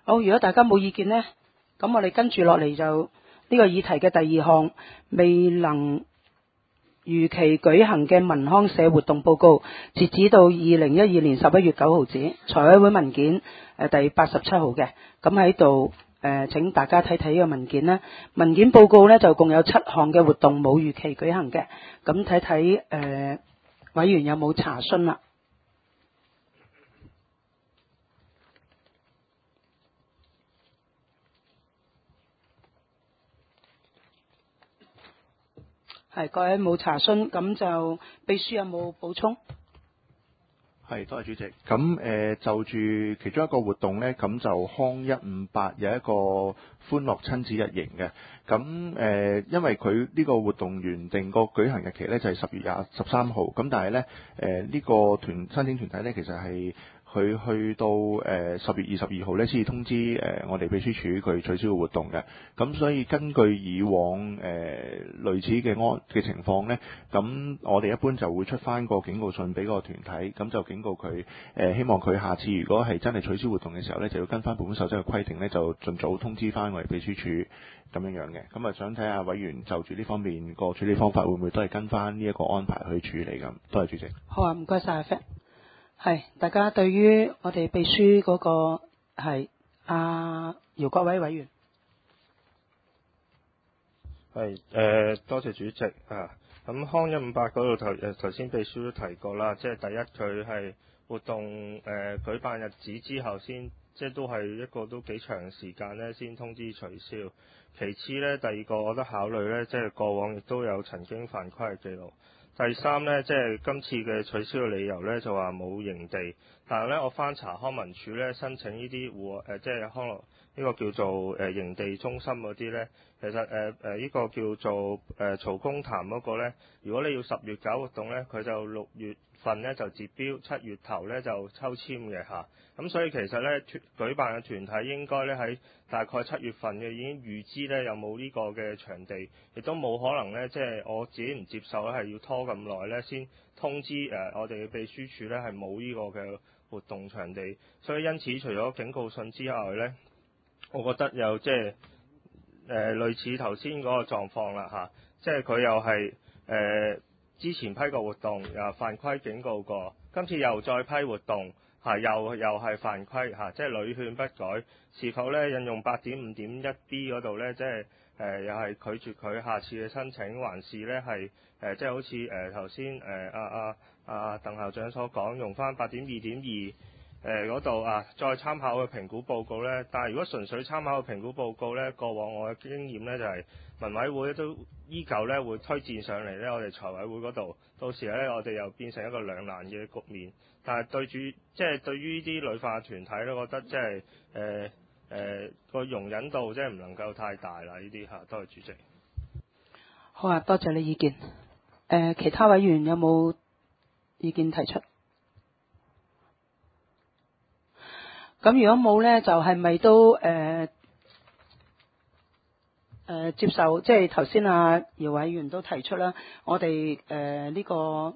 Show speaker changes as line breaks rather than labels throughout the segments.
好，如果大家冇意見呢，咁我哋跟住落嚟就呢個議題嘅第二項，未能如期舉行嘅民康社活動報告，截止到2012年11月9號止，財委會文件第87號嘅。咁喺度請大家睇睇呢個文件啦。文件報告呢就共有7項嘅活動冇如期舉行嘅。咁睇睇委員有冇查詢啦？係，各位冇查詢，咁就秘書有冇補充？
係，多謝主席。咁就住其中一個活動呢，咁就康158有一個歡樂親子日營嘅。咁因為佢呢個活動原定個舉行日期呢，就係10月13號。咁但係呢，呢個申請團體呢，其實係佢去到10月22號呢，先至通知我哋秘書處佢取消個活動嘅。咁所以根據以往類似嘅情況呢，咁我哋一般就會出翻個警告信俾個團體，咁就警告佢希望佢下次如果係真係取消活動嘅時候呢，就要跟翻本守則嘅規定呢，就盡早通知翻我哋秘書處咁樣樣嘅。咁啊想睇下委員就住呢方面個處理方法會唔會都係跟翻呢一個安排去處理咁？多謝主席。
好啊，唔該晒阿 Fat。係，大家對於我哋秘書嗰個係姚國偉委員。
係多謝主席啊。咁康158嗰度頭先秘書都提過啦，即係第一佢係活動舉辦日子之後先，即係都係一個都幾長時間呢先通知取消。其次呢，第二個我覺得考慮呢，即係過往亦都有曾經犯規嘅記錄。第三呢，即係今次嘅取消嘅理由呢，就話冇營地，但係呢，我翻查康文署呢，申請呢啲即係康樂呢個叫做營地中心嗰啲呢，其實呢個叫做曹公潭嗰個呢，如果你要10月搞活動呢，佢就6月份呢就截標，7月頭呢就抽籤嘅嚇。咁所以其實呢，舉辦嘅團體應該呢喺大概7月份嘅已經預知呢有冇呢個嘅場地，亦都冇可能呢，即係我自己唔接受呢係要拖咁耐呢先通知我哋嘅秘書處呢係冇呢個嘅活動場地。所以因此除咗警告信之外呢，我覺得有即係類似頭先嗰個狀況啦嚇，即係佢又係之前批過活動又犯規警告過，今次又再批活動又係犯規即係屢勸不改，是否呢引用8.5.1B 嗰度呢，即係又係拒絕佢下次嘅申請，還是呢係即係好似頭先鄧校長所講，用翻8.2.2嗰度再參考嘅評估報告呢？但係如果純粹參考嘅評估報告呢，過往我嘅經驗呢就係民委會都依舊呢會推薦上嚟呢我哋財委會嗰度，到時呢我哋又變成一個兩難嘅局面。但係對於呢啲旅發團體呢，我覺得即係個容忍度即係唔能夠太大啦，呢啲多謝主席。
好啊，多謝你意見。其他委員有冇意見提出？咁如果冇呢，就係咪都接受？即係頭先姚委員都提出啦，我哋呢個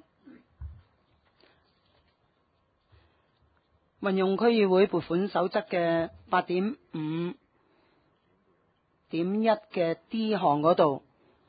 運用區議會撥款守則嘅8.5.1嘅 D 項嗰度，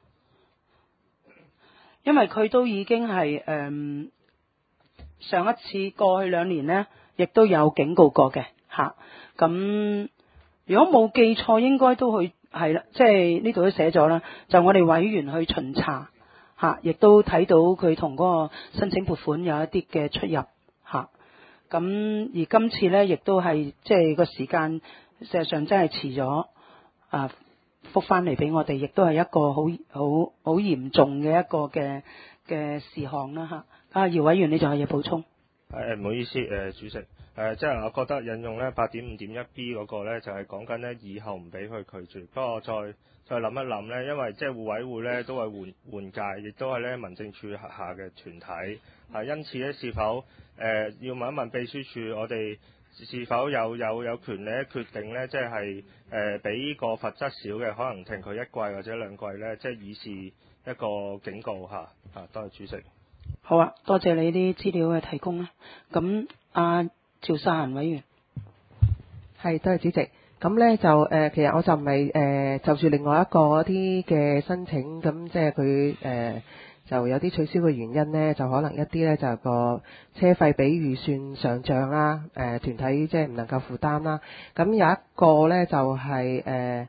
因為佢都已經係上一次過去2年呢，亦都有警告過嘅。咁如果冇記錯，應該都會係啦，即係呢度都寫咗啦。就我哋委員去巡查亦都睇到佢同嗰個申請撥款有一啲嘅出入咁而今次呢，亦都係即係個時間，事實上真係遲咗覆翻嚟俾我哋，亦都係一個好嚴重嘅一個嘅事項啦姚委員，你仲有嘢補充？
唔好意思主席。即係我覺得引用呢8.5.1B 嗰個呢，就係講緊呢以後唔俾佢拒絕。不過再諗一諗呢，因為即係互委會呢都係換屆，亦都係呢民政處轄下嘅團體。因此呢，是否要問一問秘書處，我哋是否有權利決定呢？即係俾呢個罰則少嘅，可能停佢1季或者2季呢？即係以示一個警告多謝主席。
好啊，多謝你啲資料嘅提供啦。咁趙秀嫻委員，
係多謝主席。 咁咧就其實我就唔係就住另外一個啲嘅申請，咁即係佢就有啲取消嘅原因咧，就可能一啲咧就個車費比預算上漲啦，團體即係唔能夠負擔啦。咁有一個咧就係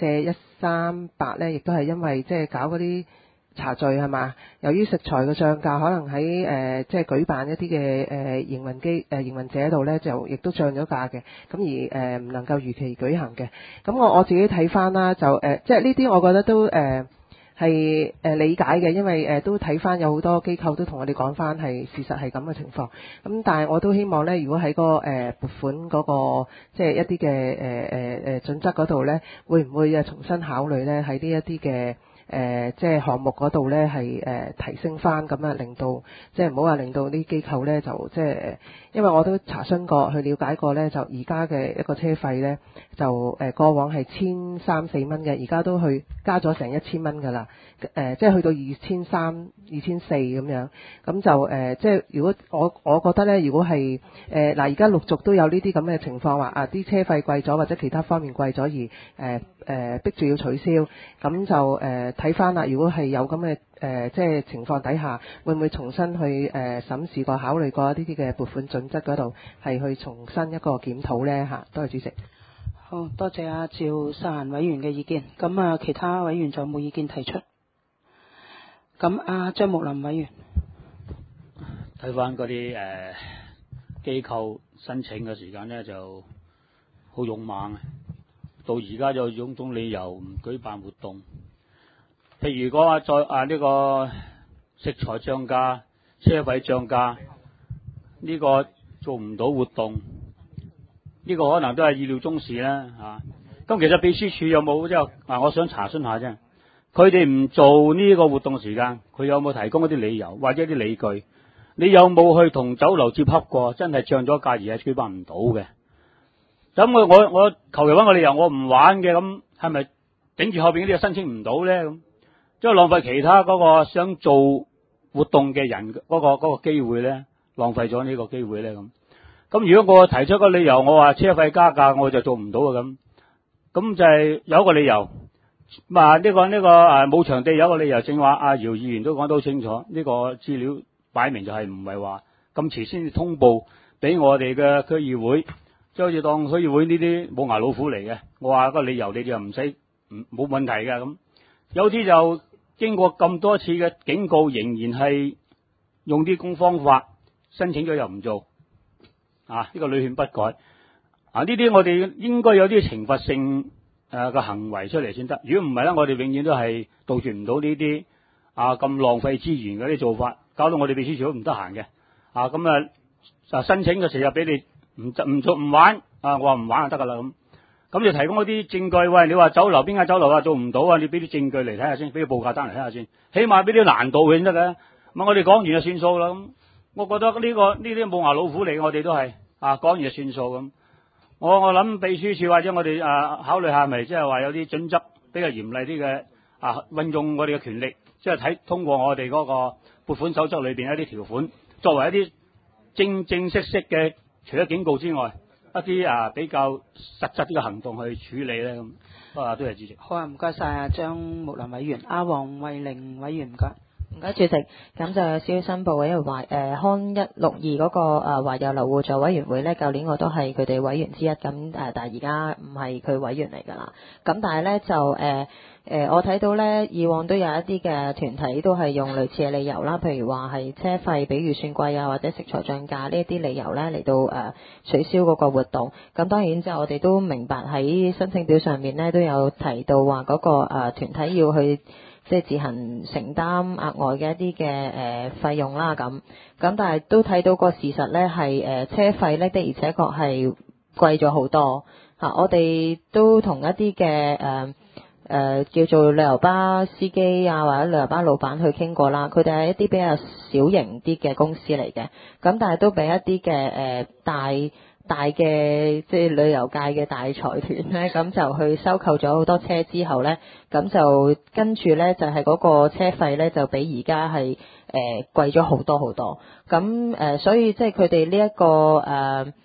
4138咧，亦都係因為即係搞嗰啲茶聚係嘛，由於食材嘅漲價，可能喺即係舉辦一啲嘅營運者度咧，就亦都漲咗價嘅，咁而唔能夠如期舉行嘅。咁我自己睇翻啦，就即係呢啲我覺得都係理解嘅，因為都睇翻有好多機構都同我哋講翻係事實係咁嘅情況。咁但係我都希望咧，如果喺個撥款嗰個即係一啲嘅準則嗰度咧，會唔會重新考慮咧喺呢一啲嘅即係項目嗰度咧係提升翻，咁啊令到即係唔好話令到啲機構咧就即係，因為我都查詢過去了解過咧，就而家嘅一個車費咧就過往係1300-1400蚊嘅，而家都去加咗成1000蚊㗎啦，即係去到2300-2400咁樣，咁就即係如果我覺得咧，如果係嗱而家陸續都有呢啲咁嘅情況話啊啲車費貴咗或者其他方面貴咗而逼住要取消，咁就睇翻啦。如果係有咁嘅即係情況底下，會唔會重新去審視過、考慮過呢啲嘅撥款準則嗰度，係去重新一個檢討呢？嚇？多謝主席。
好多謝阿趙秀嫻委員嘅意見。咁啊，其他委員就冇意見提出。咁阿張木林委員
睇翻嗰啲機構申請嘅時間呢，就好勇猛，到而家就種種理由唔舉辦活動。譬如講再呢個食材漲價、車費漲價，呢個做唔到活動，呢個可能都係意料中事啦嚇。咁其實秘書處有冇即係我想查詢下啫，佢哋唔做呢個活動時間，佢有冇提供一啲理由或者一啲理據？你有冇去同酒樓接洽過？真係漲咗價而係舉辦唔到嘅？咁我求其揾個理由，我唔玩嘅，咁係咪頂住後邊嗰啲申請唔到咧？咁即係浪費其他嗰個想做活動嘅人嗰個機會咧，浪費咗呢個機會咧咁。咁如果我提出個理由，我話車費加價，我就做唔到啊咁就係有一個理由。呢個冇場地有一個理由，正話阿姚議員都講得好清楚，呢個資料擺明就係唔係話咁遲先至通報俾我哋嘅區議會，即係好似當區議會呢啲冇牙老虎嚟嘅。我話個理由你哋又唔使冇問題嘅咁。有啲就經過咁多次嘅警告，仍然係用啲公方法申請咗又唔做，呢個屢勸不改。呢啲我哋應該有啲懲罰性嘅行為出嚟先得。如果唔係咧，我哋永遠都係杜絕唔到呢啲咁浪費資源嗰啲做法，搞到我哋秘書處都唔得閒嘅。申請嘅時候俾你唔做唔玩，我話唔玩就得噶啦咁。咁就提供嗰啲證據，喂，你話酒樓邊間酒樓做唔到你俾啲證據嚟睇下先，俾啲報價單嚟睇下先，起碼俾啲難度佢先得嘅。咁我哋講完就算數啦。咁我覺得呢啲冇牙老虎嚟，我哋都係講完就算數咁。我諗秘書處或者我哋考慮下，咪即係話有啲準則比較嚴厲啲嘅運用我哋嘅權力，即係通過我哋嗰個撥款守則裏邊一啲條款，作為一啲正式嘅，除咗警告之外，一啲比較實質啲嘅行動去處理咧咁。多謝主席。
好啊，唔該晒啊張木林委員。阿黃慧玲委員唔該。
唔該主席，咁就有少少申報，因為康162嗰個華友樓互助委員會呢，舊年我都係佢哋委員之一，咁但係而家唔係佢委員嚟㗎啦。咁但係呢，就我睇到呢，以往都有一啲嘅團體都係用類似嘅理由啦，譬如話係車費比預算貴或者食材漲價呢一啲理由呢嚟到取消嗰個活動。咁當然之後我哋都明白喺申請表上面呢，都有提到話嗰個團體要去即係自行承擔額外嘅一啲嘅費用啦咁但係都睇到個事實咧係車費咧的而且確係貴咗好多我哋都同一啲嘅叫做旅遊巴司機或者旅遊巴老闆去傾過啦，佢哋係一啲比較小型啲嘅公司嚟嘅，咁但係都俾一啲嘅大嘅即係旅遊界嘅大財團咧，咁就去收購咗好多車之後咧，咁就跟住咧就係嗰個車費咧就比而家係貴咗好多好多，咁所以即係佢哋呢一個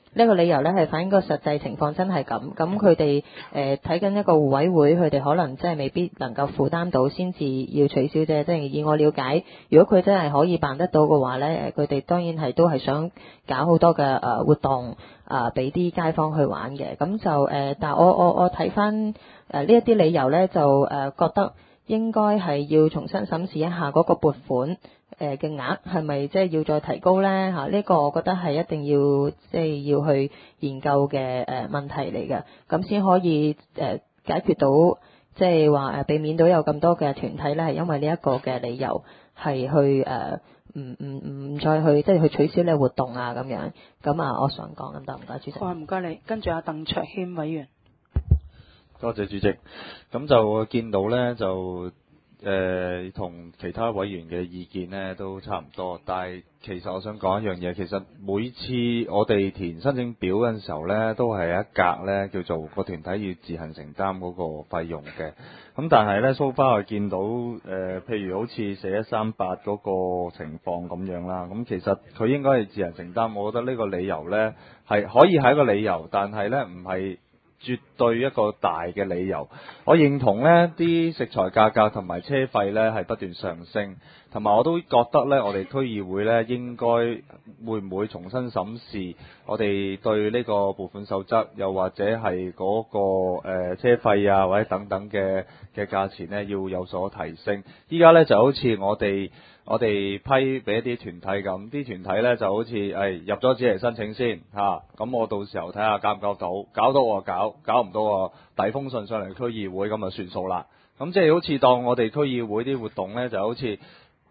呢個理由咧係反映個實際情況真係咁。咁佢哋睇緊一個互委會，佢哋可能真係未必能夠負擔到，先至要取消啫。即係以我了解，如果佢真係可以辦得到嘅話咧，佢哋當然係都係想搞好多嘅活動俾啲街坊去玩嘅。咁就但係我睇翻呢一啲理由咧，就覺得應該係要重新審視一下嗰個撥款嘅額係咪即係要再提高咧嚇？呢個我覺得係一定要即係要去研究嘅問題嚟嘅，咁先可以解決到即係話避免到有咁多嘅團體咧係因為呢一個嘅理由係去唔再去即係去取消呢個活動啊咁樣。咁啊，我想講咁得唔該，主席。
好，唔該你。跟住阿鄧卓謙委員。
多謝主席。咁就見到呢，就同其他委員嘅意見呢都差唔多，但係其實我想講一樣嘢，其實每次我哋填申請表嘅時候呢，都係一格呢叫做個團體要自行承擔嗰個費用嘅。咁但係呢，so far我見到譬如好似4138嗰個情況咁樣啦，咁其實佢應該係自行承擔，我覺得呢個理由呢係可以係一個理由，但係呢唔係絕對一個大嘅理由。我認同呢啲食材價格同埋車費呢係不斷上升，同埋我都覺得呢，我哋區議會呢應該會唔會重新審視我哋對呢個撥款守則，又或者係嗰個車費啊，或者等等嘅價錢呢要有所提升。依家呢就好似我哋批俾一啲團體咁，啲團體呢就好似入咗紙嚟申請先嚇，咁我到時候睇下搞唔搞到，搞到我搞唔到我遞封信上嚟區議會咁就算數啦。咁即係好似當我哋區議會啲活動呢，就好似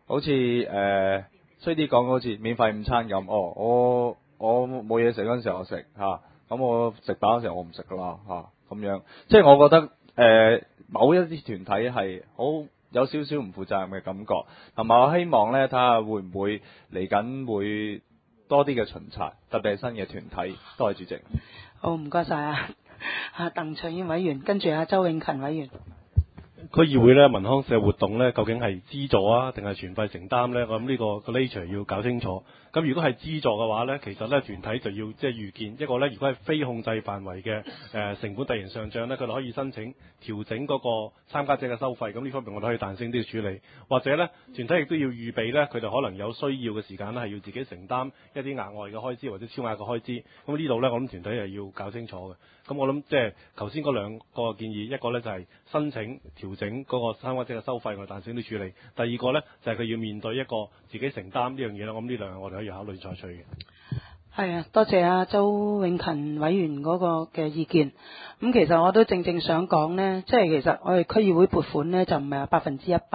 衰啲講好似免費午餐咁。我冇嘢食嗰陣時候我食嚇，咁我食飽嗰時候我唔食噶啦嚇，咁樣。即係我覺得某一啲團體係好有少少唔負責任嘅感覺，同埋我希望呢，睇下會唔會嚟緊會多啲嘅巡查，特別係新嘅團體。多謝主席。
好，唔該晒啊，鄧卓謙委員，跟住阿周永勤委員。
區議會咧，文康社活動咧，究竟係資助啊，定係全費承擔咧？我諗呢個 nature 要搞清楚。咁如果係資助嘅話咧，其實咧團體就要即係預見一個咧，如果係非控制範圍嘅成本突然上漲咧，佢哋可以申請調整嗰個參加者嘅收費。咁呢方面我哋可以彈性啲去處理，或者咧團體亦都要預備咧，佢哋可能有需要嘅時間咧係要自己承擔一啲額外嘅開支或者超額嘅開支。咁呢度咧我諗團體係要搞清楚嘅。咁我諗即係頭先嗰兩個建議，一個咧就係申請調整嗰個參加者嘅收費，我哋彈性啲處理；第二個咧就係佢要面對一個自己承擔呢樣嘢啦。咁呢兩樣我哋可以考慮採取嘅。
係啊，多謝啊周永勤委員嗰個嘅意見。咁其實我都正想講呢，即係其實我哋區議會撥款呢，就唔係話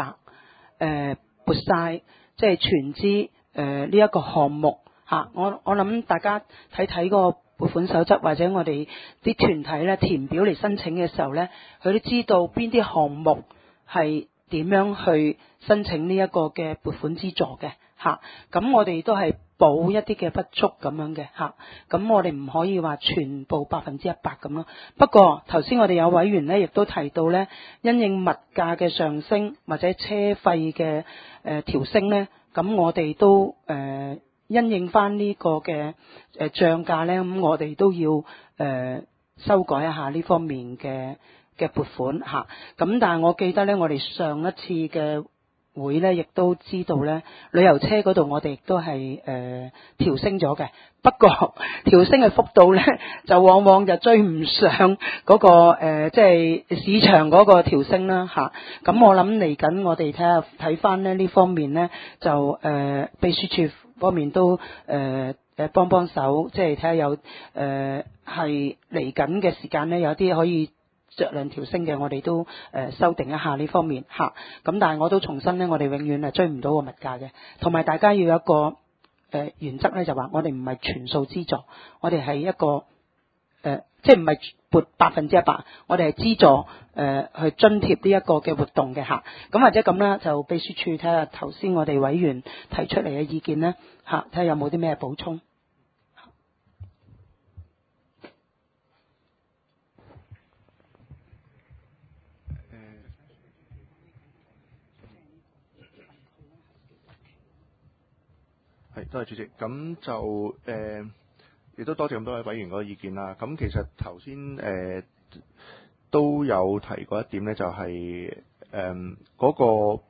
100%撥晒，即係全資呢一個項目嚇。我諗大家睇個撥款守則，或者我哋啲團體咧填表嚟申請嘅時候呢，佢都知道邊啲項目係點樣去申請呢一個嘅撥款資助嘅嚇。咁我哋都係補一啲嘅不足咁樣嘅嚇。咁我哋唔可以話全部100%咁咯。不過頭先我哋有委員呢亦都提到呢，因應物價嘅上升或者車費嘅調升呢，咁我哋都因應翻呢個嘅漲價呢，咁我哋都要修改一下呢方面嘅撥款嚇。咁但係我記得呢，我哋上一次嘅會呢，亦都知道呢，旅遊車嗰度我哋亦都係調升咗嘅。不過調升嘅幅度呢，就往往就追唔上嗰個即係市場嗰個調升啦嚇。咁我諗嚟緊我哋睇翻呢方面呢，就秘書處方面都幫手，即係睇下有係嚟緊嘅時間呢，有啲可以酌量調升嘅，我哋都修訂一下呢方面嚇。咁但係我都重申呢，我哋永遠係追唔到個物價嘅，同埋大家要有一個原則呢，就話我哋唔係全數資助，我哋係一個即係唔係撥100%，我哋係資助去津貼呢一個嘅活動嘅嚇。咁或者咁啦，就秘書處睇下頭先我哋委員提出嚟嘅意見呢嚇，睇下有冇啲咩補充。
係，多謝主席。咁就亦都多謝咁多位委員嗰個意見啦。咁其實頭先都有提過一點咧，就係嗰個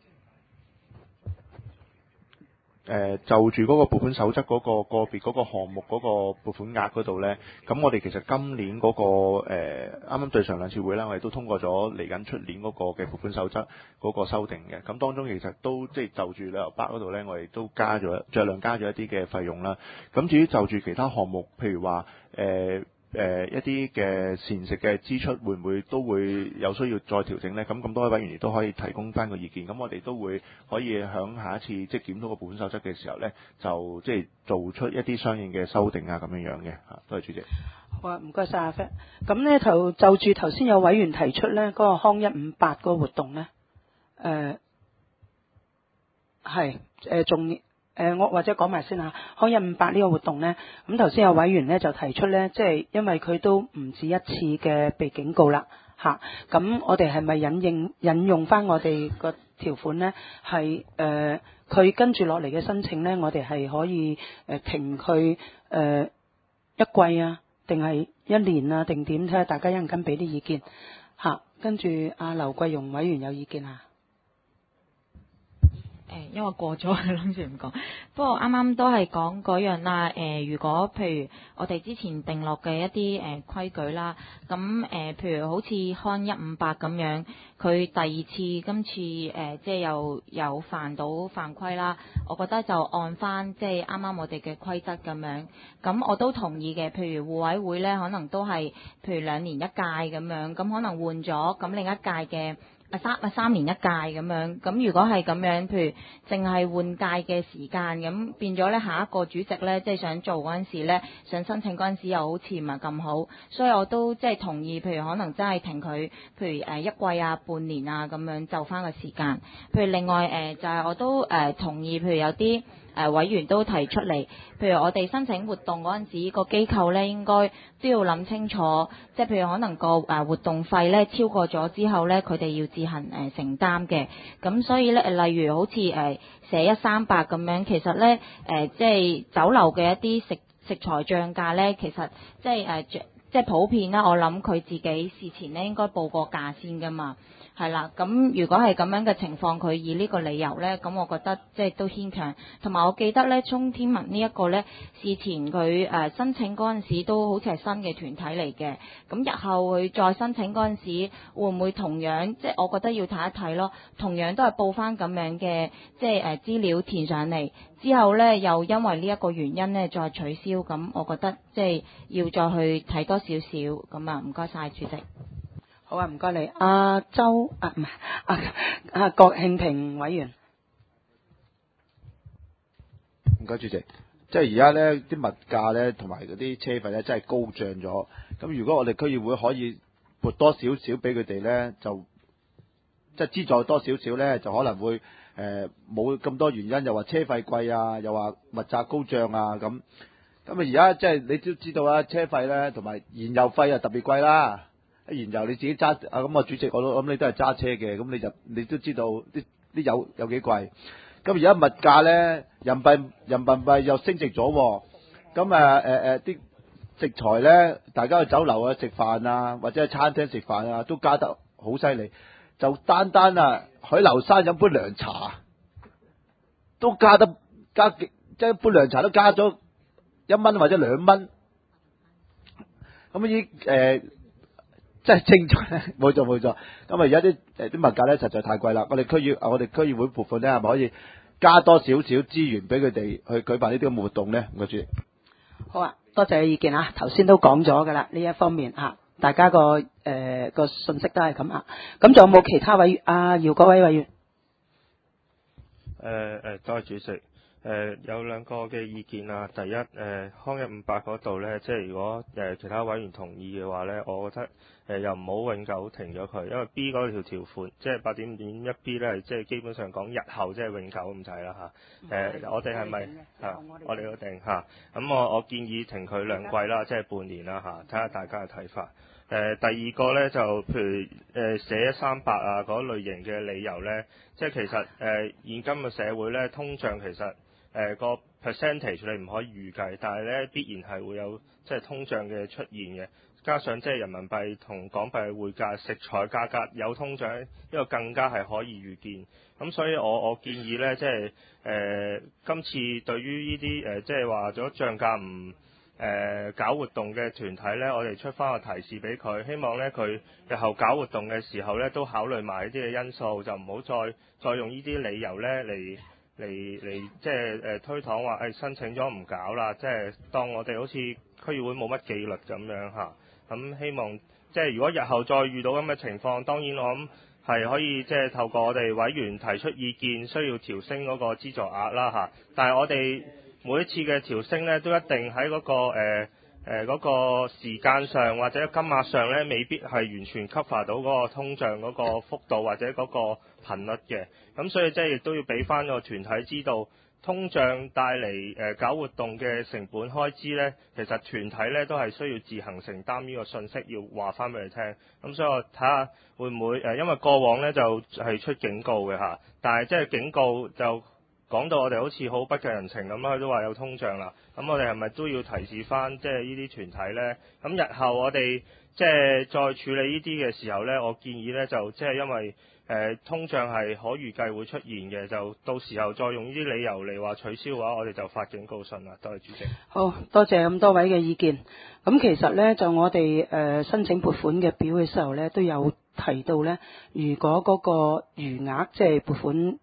就住嗰個撥款守則嗰個個別嗰個項目嗰個撥款額嗰度咧，咁我哋其實今年嗰個啱啱對上兩次會啦，我哋都通過咗嚟緊出年嗰個嘅撥款守則嗰個修訂嘅。咁當中其實都即係就住旅遊巴嗰度咧，我哋都酌量加咗一啲嘅費用啦。咁至於就住其他項目，譬如話一啲嘅膳食嘅支出會唔會都會有需要再調整呢？咁多位委員亦都可以提供翻個意見。咁我哋都會可以響下一次即係檢討個撥款守則嘅時候呢，就即係做出一啲相應嘅修訂啊咁樣嘅嚇。多謝主席。
好啊，唔該晒阿 Fred。咁呢就住頭先有委員提出呢嗰個康158嗰個活動呢，我或者講埋先嚇，康158呢個活動呢，咁頭先有委員呢就提出呢，即係因為佢都唔止一次嘅被警告啦嚇，咁我哋係咪引用翻我哋個條款呢？係佢跟住落嚟嘅申請呢，我哋係可以停佢一季啊，定係一年啊，定點？睇下大家一陣間俾啲意見嚇。跟住阿劉桂容委員有意見啊？
因為過咗，諗住唔講。不過啱啱都係講嗰樣啦。如果譬如我哋之前定落嘅一啲規矩啦，咁譬如好似康158咁樣，佢第二次今次即係又有犯規啦，我覺得就按翻即係啱啱我哋嘅規則咁樣。咁我都同意嘅。譬如互委會咧，可能都係譬如2年一屆咁樣，咁可能換咗咁另一屆嘅。3年一屆咁樣，咁如果係咁樣，譬如淨係換屆嘅時間，咁變咗咧下一個主席咧，即係想做嗰陣時咧，想申請嗰陣時又好似唔係咁好，所以我都即係同意，譬如可能真係停佢，譬如一季啊、半年啊咁樣就翻個時間。譬如另外就係我都同意，譬如有啲委員都提出嚟，譬如我哋申請活動嗰陣時，個機構咧應該都要諗清楚，即係譬如可能個活動費咧超過咗之後咧，佢哋要自行承擔嘅。咁所以咧例如好似寫138咁樣，其實咧即係酒樓嘅一啲食材漲價咧，其實即係普遍啦。我諗佢自己事前咧應該報過價先㗎嘛。係啦，咁如果係咁樣嘅情況，佢以呢個理由呢，咁我覺得即係都牽強。同埋我記得呢，沖天文呢一個呢，事前佢申請嗰陣時都好似係新嘅團體嚟嘅。咁日後佢再申請嗰陣時，會唔會同樣？即係我覺得要睇一睇咯。同樣都係報翻咁樣嘅，即係資料填上嚟之後呢，又因為呢一個原因呢，再取消。咁我覺得即係要再去睇多少少。咁啊，唔該晒主席。
好啊，唔該你。阿郭慶平委員，
唔該主席。即係而家咧啲物價咧同埋嗰啲車費咧真係高漲咗。咁如果我哋區議會可以撥多少少俾佢哋咧，就即係資助多少少咧，就可能會冇咁多原因，又話車費貴啊，又話物價高漲啊咁。咁啊而家即係你都知道啦，車費咧同埋燃油費啊特別貴啦。燃油你自己揸咁啊主席，我都諗你都係揸車嘅，咁你都知道啲油有幾貴。咁而家物價咧，人民幣又升值咗，咁啲食材咧，大家去酒樓啊食飯啊，或者喺餐廳食飯啊，都加得好犀利。就單海流山飲杯涼茶，都加即係一杯涼茶都加咗1蚊或者2蚊。咁即係清楚，冇錯。咁啊，而家啲物價咧實在太貴啦。我哋區議會撥款咧，係咪可以加多少少資源俾佢哋去舉辦呢啲咁嘅活動咧？唔該主席。
好啊，多謝你意見啊。頭先都講咗㗎啦，呢一方面啊，大家個信息都係咁啊。咁仲有冇其他委員？姚國偉委員。
多謝主席。有兩個嘅意見啊。第一，康158嗰度呢，即係如果其他委員同意嘅話呢，我覺得又唔好永久停咗佢，因為 B 嗰條款，即係8.1B 呢，即係基本上講日後即係永久咁滯啦嚇。我哋係咪我哋都定嚇？咁我建議停佢2季啦，即係半年啦嚇，睇下大家嘅睇法。第二個呢，就譬如寫138啊嗰類型嘅理由呢，即係其實現今嘅社會呢，通脹其實個 percentage 你唔可以預計，但係咧必然係會有即係通脹嘅出現嘅。加上即係人民幣同港幣嘅匯價、食材價格有通脹，呢個更加係可以預見。咁所以我建議咧，即係今次對於呢啲即係話咗漲價唔搞活動嘅團體咧，我哋出翻個提示俾佢，希望咧佢日後搞活動嘅時候咧，都考慮埋呢啲嘅因素，就唔好再用呢啲理由咧嚟即係推搪話申請咗唔搞啦，即係當我哋好似區議會冇乜紀律咁樣嚇。咁希望即係如果日後再遇到咁嘅情況，當然我諗係可以即係透過我哋委員提出意見，需要調升嗰個資助額啦嚇。但係我哋每一次嘅調升咧，都一定喺嗰個時間上或者金額上咧，未必係完全 cover 到嗰個通脹嗰個幅度或者嗰個頻率嘅。咁所以即係亦都要俾翻個團體知道，通脹帶嚟搞活動嘅成本開支咧，其實團體咧都係需要自行承擔呢個信息，要話翻俾佢聽。咁所以我睇下會唔會因為過往咧就係出警告嘅嚇，但係即係警告就講到我哋好似好不近人情咁啦，佢都話有通脹啦。咁我哋係咪都要提示翻即係呢啲團體咧？咁日後我哋即係再處理呢啲嘅時候咧，我建議咧就即係因為通脹係可預計會出現嘅，就到時候再用呢啲理由嚟話取消嘅話，我哋就發警告信啦。多謝主席。
好多謝咁多位嘅意見。咁其實咧就我哋申請撥款嘅表嘅時候咧，都有提到咧，如果嗰個餘額即係撥款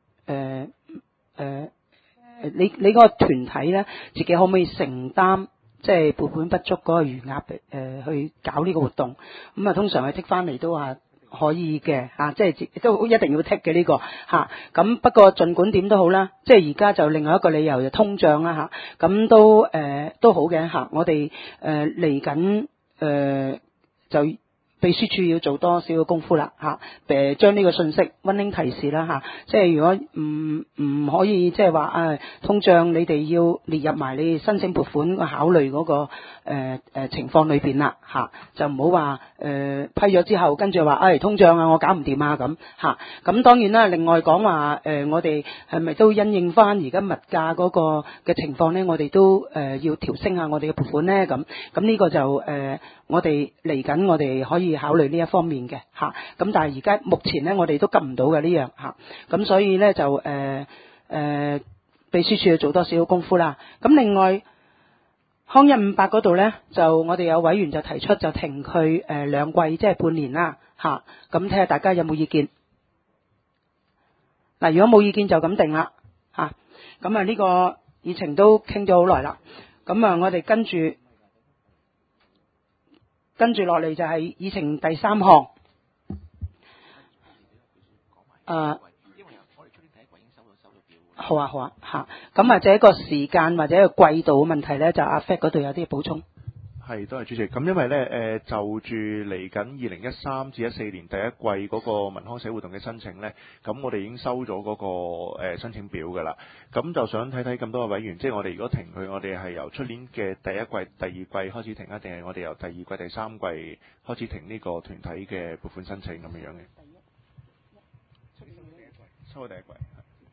你嗰個團體咧，自己可唔可以承擔即係撥款不足嗰個餘額去搞呢個活動？咁啊，通常佢剔翻嚟都話可以嘅嚇，即係都一定要剔嘅呢個嚇。咁不過儘管點都好啦，即係而家就另外一個理由就通脹啦嚇，咁都好嘅嚇。我哋嚟緊就秘書處要做多少嘅功夫啦嚇，將呢個信息溫馨提示啦嚇，即係如果唔可以即係話通脹你哋要列入埋你申請撥款考慮嗰個情況裏邊啦嚇，就唔好話批咗之後跟住話通脹啊我搞唔掂啊咁嚇。咁當然啦，另外講話我哋係咪都因應翻而家物價嗰個嘅情況咧，我哋都要調升下我哋嘅撥款咧咁呢個就我哋嚟緊我哋可以考慮呢一方面嘅嚇。咁但係而家目前咧我哋都急唔到嘅呢樣嚇，咁所以咧就秘書處要做多少功夫啦。咁另外康158嗰度咧，就我哋有委員就提出就停佢2季，即係半年啦嚇。咁睇下大家有冇意見？嗱，如果冇意見就咁定啦嚇。咁啊呢個議程都傾咗好耐啦。咁啊我哋跟住落嚟就係議程第3項。好啊嚇。咁或者個時間或者個季度嘅問題咧，就阿 Fat 嗰度有啲補充。
係，多謝主席。咁因為咧就住嚟緊2013至14年第一季嗰個民康社活動嘅申請咧，咁我哋已經收咗嗰個申請表㗎啦。咁就想睇睇咁多個委員，即係我哋如果停佢，我哋係由出年嘅第一季、第二季開始停啊，定係我哋由第二季、第三季開始停呢個團體嘅撥款申請咁樣嘅？收咗第一季。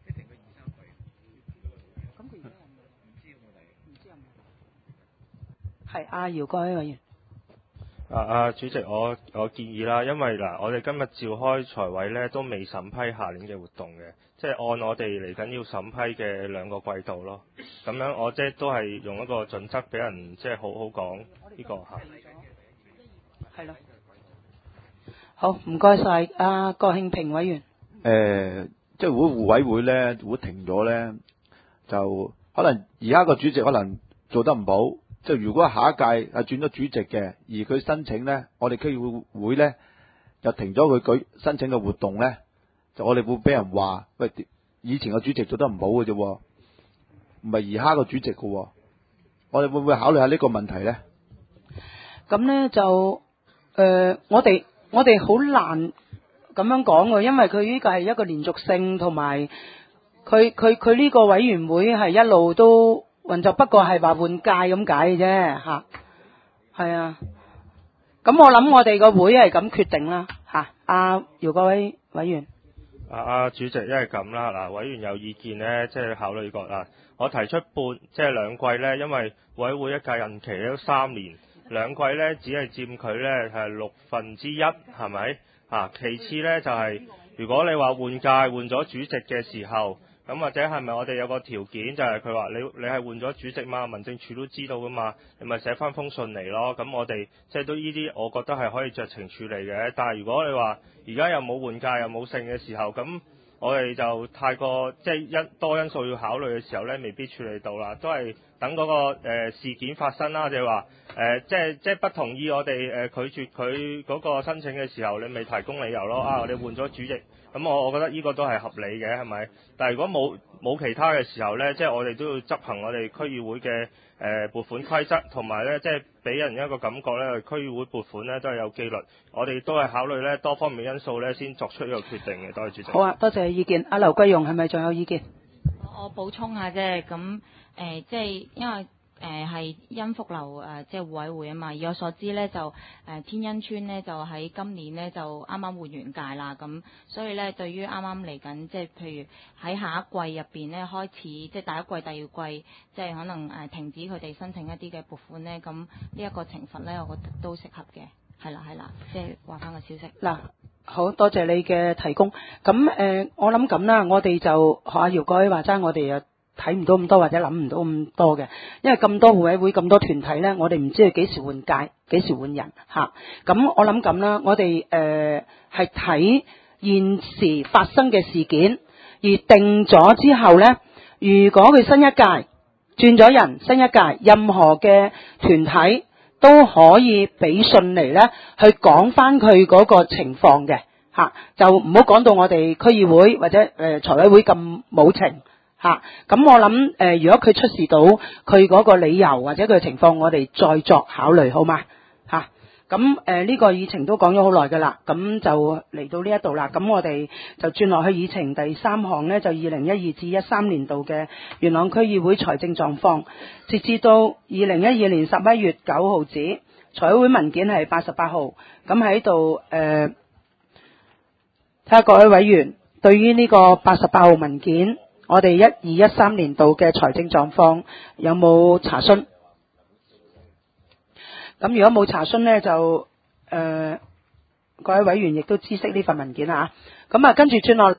係阿姚國委員。
主席，我建議啦，因為嗱，我哋今日召開財委咧，都未審批下年嘅活動嘅，即係按我哋嚟緊要審批嘅2個季度咯。咁樣我即係都係用一個準則俾人即係好好講呢個嚇。
係咯。好，唔該晒阿郭慶平委員。
即係互委會咧，如果停咗咧，就可能而家個主席可能做得唔好。即係如果下一屆轉咗主席嘅，而佢申請咧，我哋區議會咧就停咗佢舉申請嘅活動咧，就我哋會俾人話，喂，以前個主席做得唔好嘅啫，唔係而家個主席嘅，我哋會唔會考慮下呢個問題咧？
咁咧就我哋好難咁樣講嘅，因為佢呢個係一個連續性，同埋佢呢個委員會係一路都運作，不過係話換屆咁解嘅啫嚇，係啊。咁我諗我哋個會係咁決定啦嚇。阿姚國威委員。
主席，因為咁啦，嗱，委員有意見呢，即係考慮過啦。我提出即係兩季呢，因為委會一屆任期都3年，兩季呢只係佔佢呢係1/6，係咪？其次呢，就係、如果你話換屆換咗主席嘅時候，咁或者係咪我哋有個條件，就係佢話你係換咗主席嘛，民政處都知道噶嘛，你咪寫翻封信嚟咯。咁我哋即係都呢啲，我覺得係可以酌情處理嘅。但係如果你話而家又冇換屆又冇剩嘅時候，咁我哋就太過即係多因素要考慮嘅時候呢，未必處理到啦。都係等嗰個事件發生啦，就係話即係不同意我哋拒絕佢嗰個申請嘅時候，你咪提供理由咯。我哋換咗主席。咁我覺得呢個都係合理嘅，係咪？但係如果冇其他嘅時候呢，即係我哋都要執行我哋區議會嘅撥款規則，同埋呢，即係俾人一個感覺呢，區議會撥款呢都係有紀律。我哋都係考慮呢多方面因素呢先作出呢個決定嘅。多謝主席。
好啊，多謝意見。阿劉桂容係咪仲有意見？
我補充下啫，咁即係因為係恩福樓即係互委會啊嘛。以我所知呢，就天恩邨呢，就喺今年呢，就啱啱換完屆啦，咁所以呢，對於啱啱嚟緊即係譬如喺下一季入邊呢，開始即係第一季、第二季，即係可能停止佢哋申請一啲嘅撥款呢，咁呢一個懲罰呢，我覺得都適合嘅。係啦，即係話翻個消息。
嗱，好多謝你嘅提供。咁我諗咁啦，我哋就學阿姚國輝話齋，我哋又睇唔到咁多或者諗唔到咁多嘅，因為咁多互委會咁多團體呢，我哋唔知佢幾時換屆，幾時換人嚇。咁我諗咁啦，我哋係睇現時發生嘅事件，而定咗之後呢，如果佢新一屆轉咗人，新一屆任何嘅團體都可以俾信嚟呢，去講翻佢嗰個情況嘅嚇，就唔好講到我哋區議會或者財委會咁冇情。咁我諗如果佢出示到佢嗰個理由或者佢嘅情況，我哋再作考慮，好嗎？咁呢個議程都講咗好耐㗎啦，咁就嚟到呢一度啦。咁我哋就轉落去議程第3項呢，就2012至13年度嘅元朗區議會財政狀況，截至到2012年11月9號止，財委會文件係88號。咁喺度睇下各位委員對於呢個88號文件，我哋1213年度嘅財政狀況有冇查詢？咁如果冇查詢呢，就各位委員亦都知悉呢份文件啦。咁跟住轉落。